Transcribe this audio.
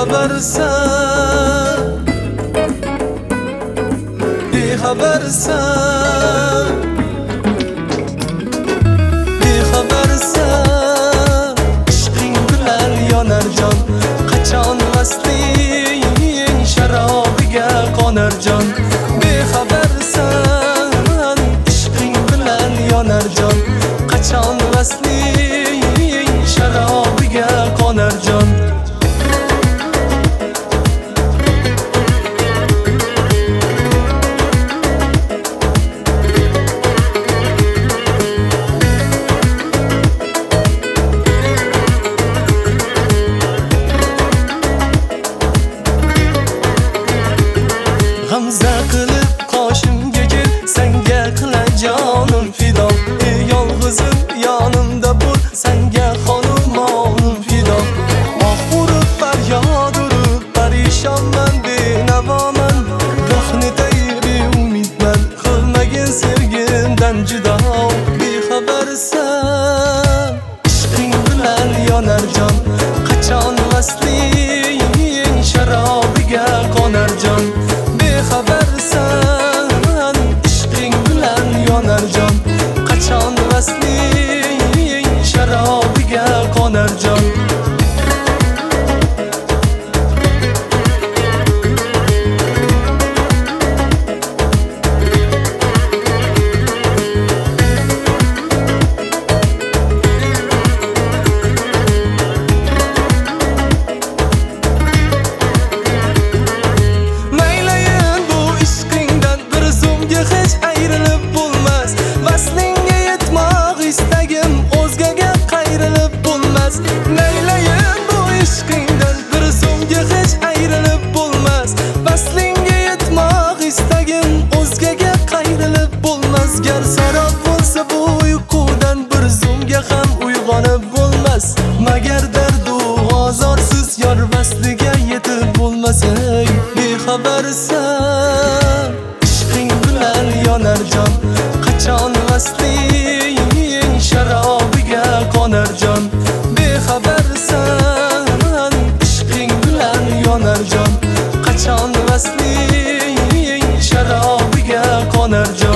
bexabarsan, bexabarsan, bexabarsan. Ishqing bilan yonar jon, qachon vasling sharobiga qonar jon. Bexabarsan, ishqing bilan yonar jon, qachon vasling sharobiga qonar jon. G'amza qilib qoshimga kel, senga qila jonim fido. Yolg'izim yonimda bo'l, senga xonumonim fido. Oh urib faryod urib parishonman, benavoman. Gohni beumidman, qilmagin sevgimdan judo. Bexabarsan, ishqing bilan yonar jon, qachon vasling sharobiga qonar jon. Bexabarsan, ishqing bilan yonar jon, qachon vasling sharobiga qonar jon. Hech ayrilib bo'lmas, vaslingga yetmoq istagim o'zgaga qayrilib bo'lmas. Laylayin bu ishqingdan bir so'mga hech ayrilib bo'lmas, vaslingga yetmoq istagim o'zgaga qayrilib bo'lmas. Gar sarob bo'lsa bu uyqudan bir so'mga ham uyg'onib bo'lmas. Magar dardu ozorsiz yor vasliga yetib bo'lmasang, bexabarsan, yonar jon, qachon vasling sharobiga qonar jon. Bexabarsan, ishqing bilan yonar jon, qachon vasling sharobiga qonar jon.